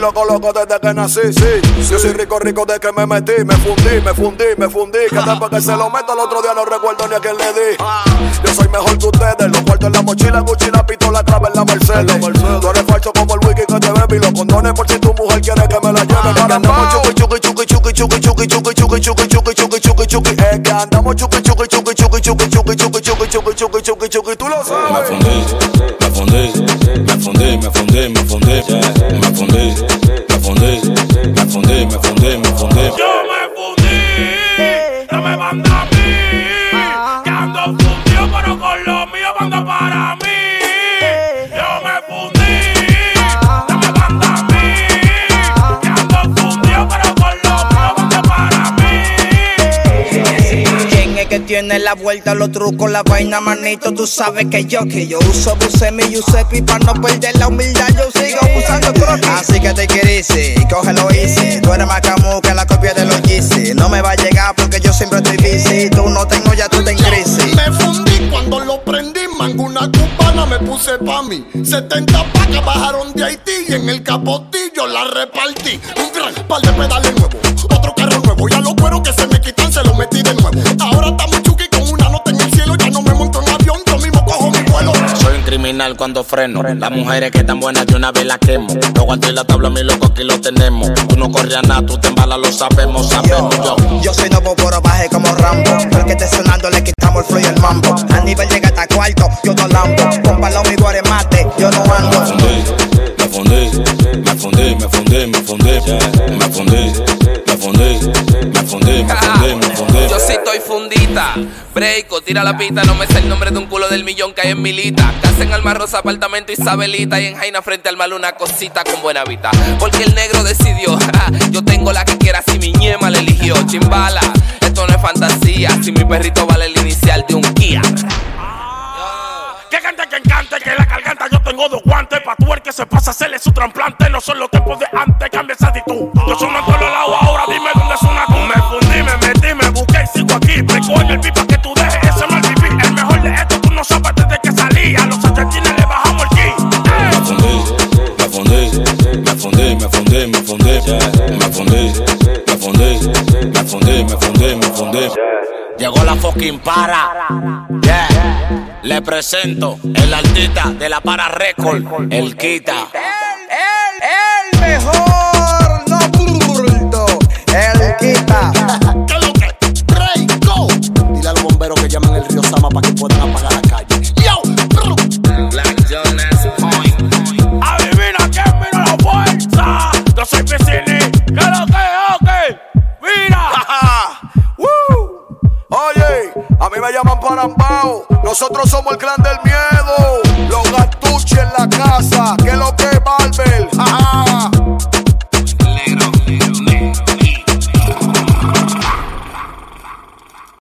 loco, loco desde que nací, sí. Yo soy rico, rico desde que me metí. Me fundí. Que después que se lo meto el otro día no recuerdo ni a quién le di. Yo soy mejor que ustedes. Los cuartos en la mochila, Gucci, la pistola, traba en la Mercedes. Tú eres falso como el wiki que te bebe y los condones por si tu mujer quiere que me la lleve. Que andamos chuki. Es que andamos chuki. Tú lo sabes. Me fundí. Yo me fundí, no me manda a mí. Que ando fundido, pero con lo mío manda para mí. Yo me fundí, no me manda a mí. Que ando fundido, pero con lo mío manda para mí. ¿Quién es que tiene la vuelta, los trucos, la vaina, manito? Tú sabes que yo uso Busemi y Giuseppe. Pa' no perder la humildad yo sigo usando croquis. Así que te quieres y cógelo easy. Tú eres más camu que la copia de los Yeezy. No me va a llegar porque yo siempre estoy busy. Tú no tengo ya, tú te en crisis. Me fundí cuando lo prendí, mango una cubana me puse pa' mí. 70 pacas bajaron de Haití y en el capotillo la repartí. Un gran par de pedales nuevos, otro carro nuevo. Ya los cueros que se me quitan se los metí de nuevo. Ahora estamos chuki con una nota en el cielo. Ya no me monto en avión, yo mismo cojo mi vuelo. Soy un criminal cuando freno. Las mujeres que están buenas de una vez las quemo. Los guantes y la tabla, mi loco, aquí lo tenemos. Tú no corres a nada, tú te embalas, lo sabemos. Yo soy nuevo, pero bajé como Rambo. Porque esté sonando, le quitamos el flow y el mambo. A nivel llega hasta cuarto, yo no lambo. Con palo mi guare mate, yo no ando. Yo sí estoy fundita. Breako, tira la pista. No me sé el nombre de un culo del millón que hay en Milita. Casa en Alma Rosa, apartamento Isabelita. Y en Jaina frente al mal una cosita con buena vista. Porque el negro decidió, yo tengo la que quiera si mi ñema le eligió. Chimbala, esto no es fantasía. Si mi perrito vale el inicial de un Kia. Que cante, que encante, que la garganta yo tengo dos guantes. Pa' tú el que se pasa a hacerle su trasplante. No son los tiempos de antes, cambia esa actitud. Yo soy un todos lados, ahora dime dónde suena tú. Me fundí, me metí, me busqué y sigo aquí. Breako en el beat pa' que tú dejes ese mal pipí. El mejor de esto tú no sabes desde que salí. A los argentinos le bajamos el ki. Me fundí. Llegó la fucking para. Yeah. Le presento el artista de la para record, el Quita. El mejor, no burdo, el Quita. ¿Qué es lo que? Breako. Dile a los bomberos que llamen el río Sama para que puedan apagar la calle. Yo, Black Jonas Point. Adivina quién vino a la fuerza. Yo soy Piscini. ¿Qué es lo que? Ok. Mira. Oye, a mí me llaman Parambao. Nosotros somos el clan del miedo. Los Gatuchi en la casa. ¿Qué es lo que es Barber?